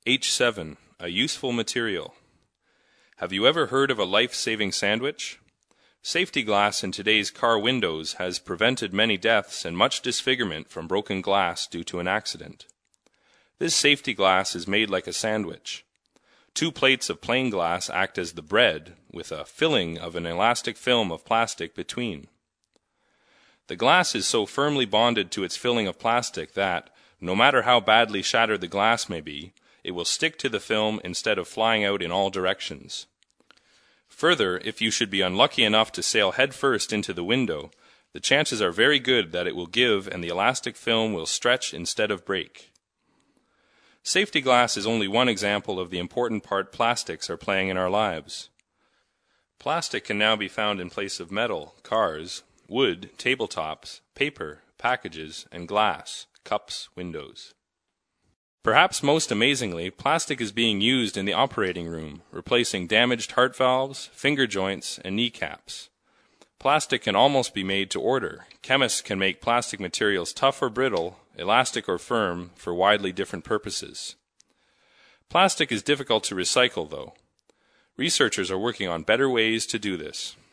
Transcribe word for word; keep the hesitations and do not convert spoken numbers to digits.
H seven, a useful material. Have you ever heard of a life-saving sandwich? Safety glass in today's car windows has prevented many deaths and much disfigurement from broken glass due to an accident. This safety glass is made like a sandwich. Two plates of plain glass act as the bread, with a filling of an elastic film of plastic between. The glass is so firmly bonded to its filling of plastic that, no matter how badly shattered the glass may be, it will stick to the film instead of flying out in all directions. Further, if you should be unlucky enough to sail headfirst into the window, the chances are very good that it will give and the elastic film will stretch instead of break. Safety glass is only one example of the important part plastics are playing in our lives. Plastic can now be found in place of metal, cars, wood, tabletops, paper, packages, and glass, cups, windows. Perhaps most amazingly, plastic is being used in the operating room, replacing damaged heart valves, finger joints, and kneecaps. Plastic can almost be made to order. Chemists can make plastic materials tough or brittle, elastic or firm, for widely different purposes. Plastic is difficult to recycle, though. Researchers are working on better ways to do this.